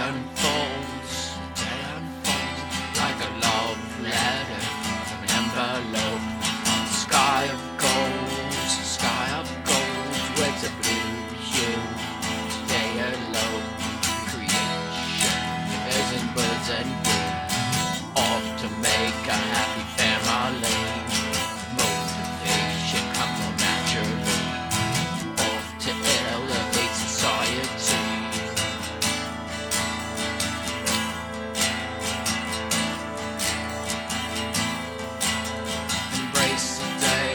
day unfolds like a love letter from an envelope. Sky of gold with a blue hue. Day alone, creation is in birds and bees, off to make a happy family. Motivation comes on naturally, off to elevate society. Embrace the day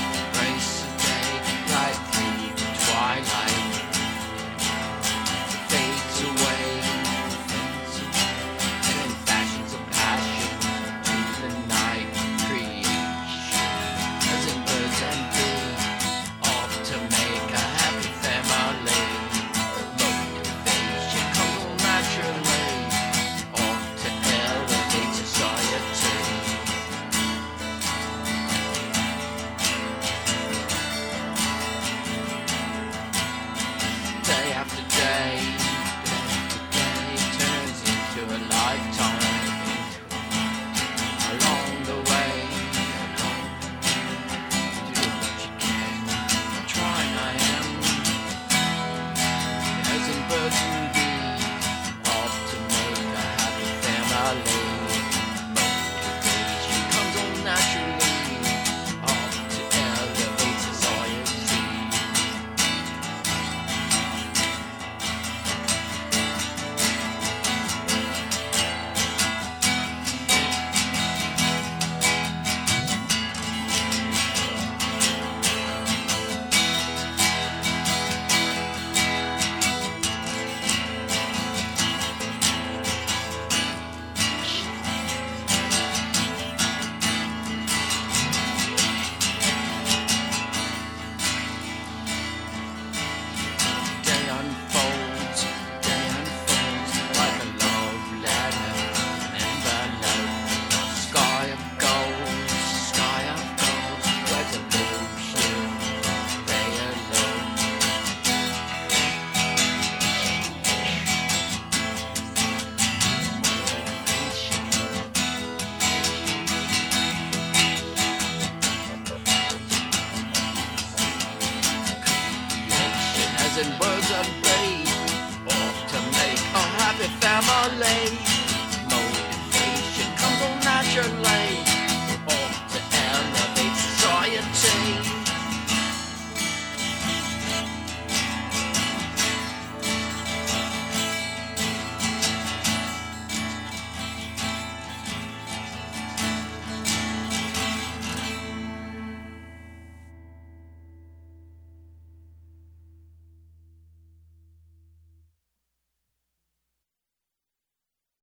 right through the twilight. Fades away, and in fashions of passion to the night. Creation, as in birds and bees, off to make a happy family. Motivation comes on naturally, off to elevate society. Day after day turns into a lifetime. Along the way, do what you can. Trying I am, as in birds and bees, off to make a happy family. Motivation comes on naturally, off to elevate society. Day unfolds like a love letter, envelope. Sky of gold, where's the blue hue? Day alone. Creation, as in birds and bees, off to make a happy family. Motivation comes on naturally,